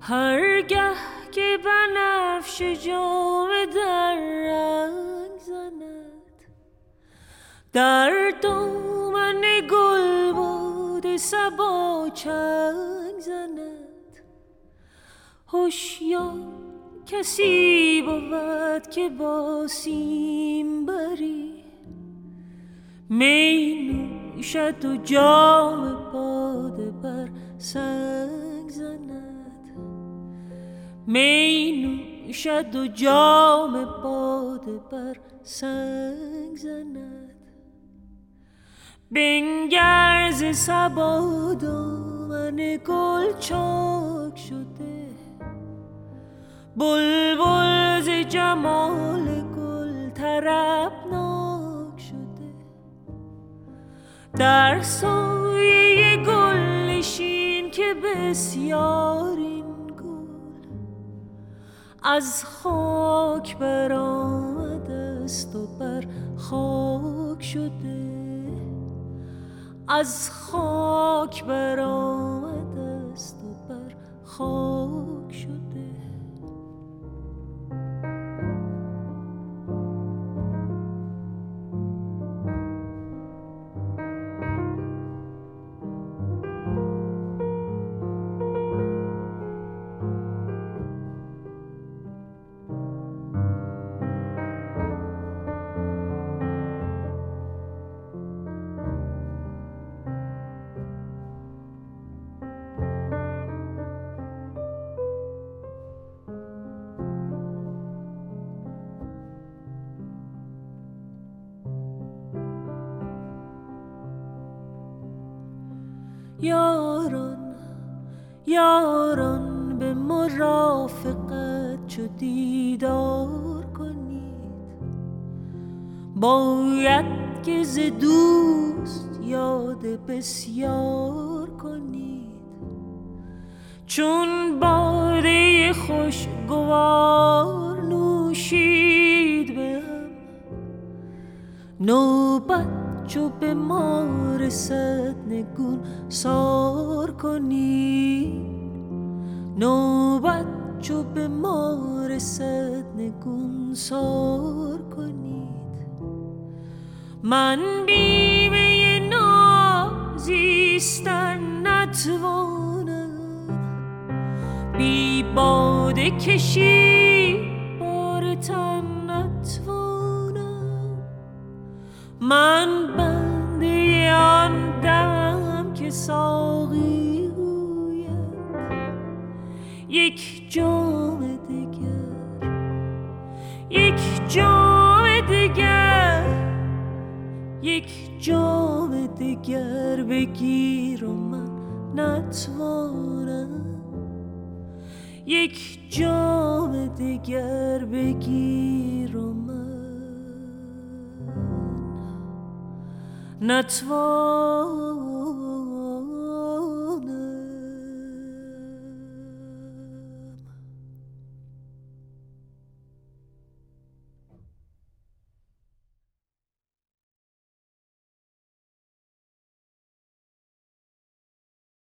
هرگه که بنفش جام در رنگ زند، در دامن گل باد صبا چنگ زند. هوشیار کسی بود که با سیم بری می نوشد و جام باده بر سنگ زند. می نوشد و جام باده بر سنگ زند. بنگر ز صبا دامن گل چاک شده، بلبل ز جمال گل طربناک شده. در سایه گل نشین که بسیار این گل از خاک برآمده است و بر خاک شده. از خاک برآمده است و بر خاک شده. یاران یاران به مرافقت چو دیدار کنید، باید که ز دوست یاد بسیار کنید. چون باده خوشگوار نوشید به هم، نوبت چو به ما رسد نگون سار کنید. نوبت چو به ما رسد نگون سار کنید. من بیمه نازیستن نتوانم، بی باده کشی بار تن نتوانم. من بنده آن دمم که ساقی گوید یک جام دگر، یک جام دگر، یک جام دگر بگیر و من نتوانم. یک جام دگر بگیر و من نتوانم.